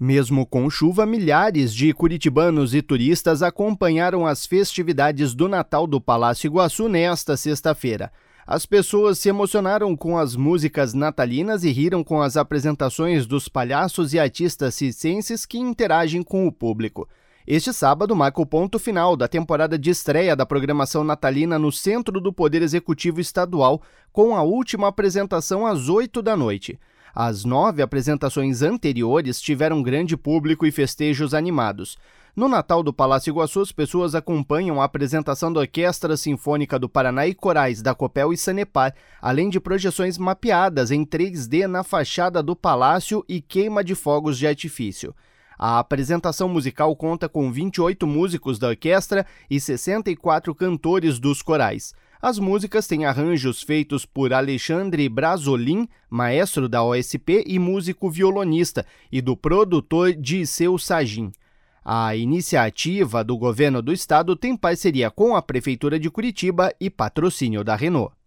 Mesmo com chuva, milhares de curitibanos e turistas acompanharam as festividades do Natal do Palácio Iguaçu nesta sexta-feira. As pessoas se emocionaram com as músicas natalinas e riram com as apresentações dos palhaços e artistas circenses que interagem com o público. Este sábado marca o ponto final da temporada de estreia da programação natalina no Centro do Poder Executivo Estadual, com a última apresentação às 8 da noite. As 9 apresentações anteriores tiveram grande público e festejos animados. No Natal do Palácio Iguaçu, as pessoas acompanham a apresentação da Orquestra Sinfônica do Paraná e corais da Copel e Sanepar, além de projeções mapeadas em 3D na fachada do palácio e queima de fogos de artifício. A apresentação musical conta com 28 músicos da orquestra e 64 cantores dos corais. As músicas têm arranjos feitos por Alexandre Brasolin, maestro da OSP e músico violonista, e do produtor Diceu Sagin. A iniciativa do governo do estado tem parceria com a Prefeitura de Curitiba e patrocínio da Renault.